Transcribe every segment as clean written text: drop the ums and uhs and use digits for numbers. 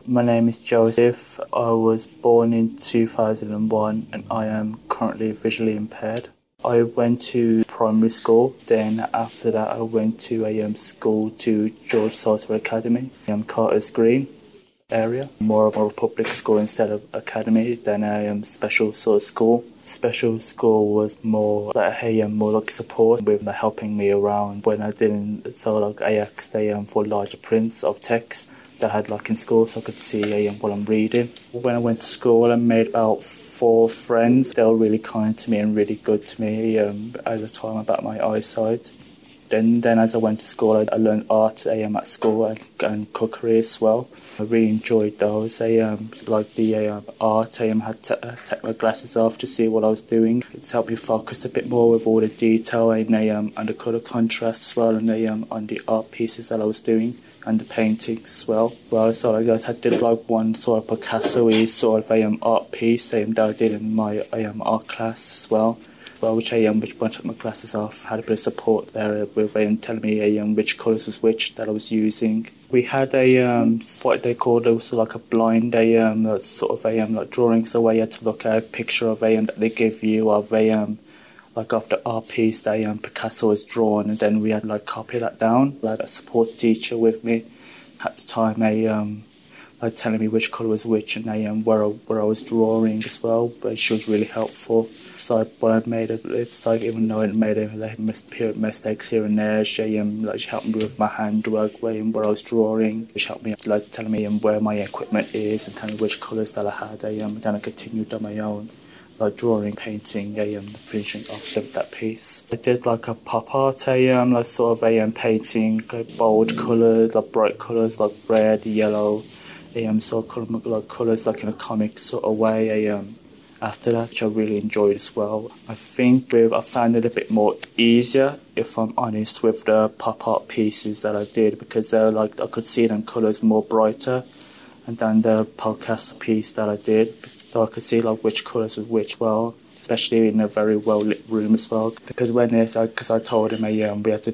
My name is Joseph. I was born in 2001 and I am currently visually impaired. I went to primary school, then after that I went to a school to George Salter Academy in Carter's Green area. More of a public school instead of academy than a special sort of school. Special school was more like more like support with helping me around when I didn't. So like I asked for larger prints of text that I had like in school so I could see what I'm reading. When I went to school I made about 4 friends. They were really kind to me and really good to me at the time about my eyesight. Then as I went to school, I learned art at school and cookery as well. I really enjoyed those. Like the art, I had to take my glasses off to see what I was doing. It's helped me focus a bit more with all the detail and the colour contrast as well, and on the art pieces that I was doing and the paintings as well. Well, so I did like one sort of Picasso-y sort of art piece that I did in my art class as well. Which when I took my glasses off, had a bit of support there with telling me which colours was which that I was using. We had what they called also like a blind sort of like drawing, so where you had to look at a picture of that they give you of like of the art piece that Picasso has drawn, and then we had like copy that down. I had a support teacher with me at the time, like telling me which colour was which and where I was drawing as well. But she was really helpful. So when I made it's like even though I made mistakes here and there, she helped me with my handwork where I was drawing. She helped me like telling me where my equipment is and telling me which colours that I had. Then I continued on my own, like drawing, painting, finishing off that piece. I did like a pop art, like sort of painting bold colours, like bright colours like red, yellow, sort of like colours like in a comic sort of way. After that, which I really enjoyed as well. I think I found it a bit more easier, if I'm honest, with the pop art pieces that I did, because they're like I could see them colours more brighter, and then the podcast piece that I did, so I could see like which colours was which well, especially in a very well lit room as well. Because because I told him we had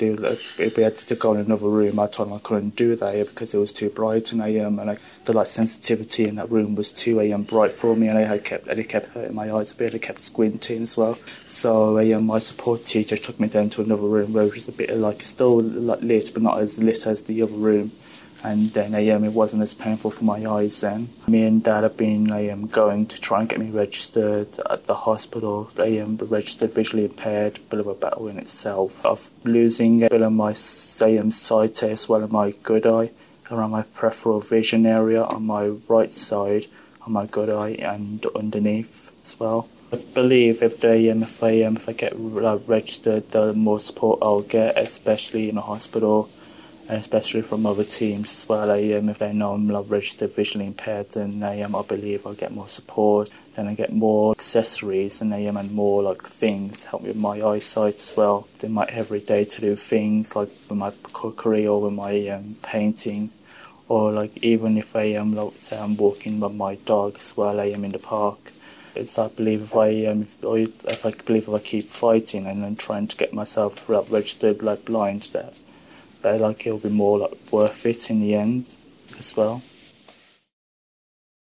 to go in another room. I told him I couldn't do that because it was too bright, and the like sensitivity in that room was too bright for me, and it kept hurting my eyes a bit. I kept squinting as well. So my support teacher took me down to another room where it was a bit like still like lit, but not as lit as the other room. And then it wasn't as painful for my eyes then. Me and Dad have been going to try and get me registered at the hospital. Registered visually impaired, bit of a battle in itself. Of losing a bit of my sight as well as my good eye around my peripheral vision area on my right side, on my good eye and underneath as well. I believe if I get registered, the more support I'll get, especially in a hospital, and especially from other teams as well. If they know I'm registered visually impaired, then I believe I'll get more support. Then I get more accessories and more like things to help me with my eyesight as well. In my everyday to do things like with my cookery or with my painting, or like even if I am say I'm walking with my dog as well, I am in the park. It's I believe if I keep fighting and then trying to get myself registered blind, that it'll be more worth it in the end as well.